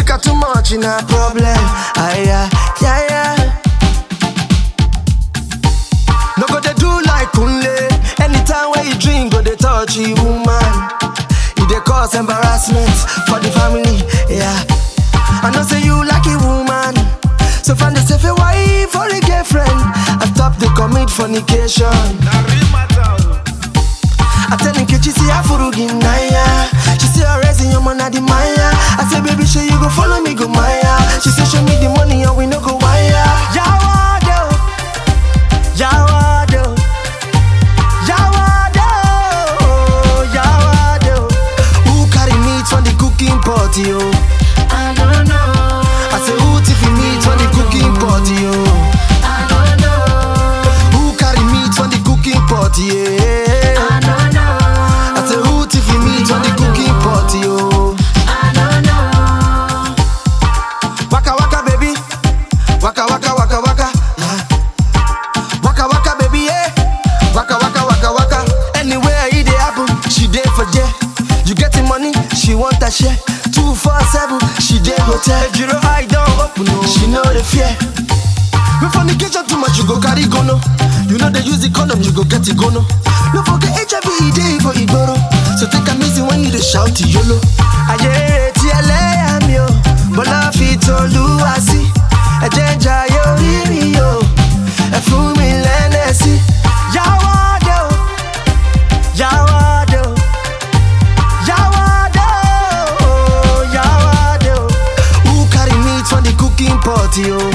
got too much in a problem. Yeah. No go they do like Kunle. Anytime when you drink, go they touch you, woman. It they cause embarrassment for the family, yeah. I know say you like a woman, so find yourself a wife or a girlfriend. I stop the commit fornication. I tell him Kechi see I furugin naya. She say I raising your man at the Maya. I say baby sure you go follow me go Maya. She say show me the money and we no go wire. Yawado, Yawado, Yawado, Yawado. Who carry meat from the cooking pot, yo? I don't know. I say who tiffy meat from the cooking pot, yo? I don't know. Who carry meat from the cooking pot, yeah? I don't know. I say who tiffy meat from the cooking pot, yo? I don't know. Waka waka baby, waka waka waka waka, yeah. Waka waka baby, yeah. Waka waka waka waka. Anywhere it dey happen, she dey for there. You get the money, she want a share. 247, she dey hotel. Jiro eye down open, no. She know the fear. When fornication too much, you go carry gono. You know they use the condom, you go get it gono. No forget HIV day for Igboro. So take a easy when you dey shout YOLO. Aye, TLA am yo, Bola fit Oluwasi. Ejenja yo riri yo, efun mi lenesi. Yawado, Yawado, Yawado, Yawado. Who carry meat from the cooking pot yo?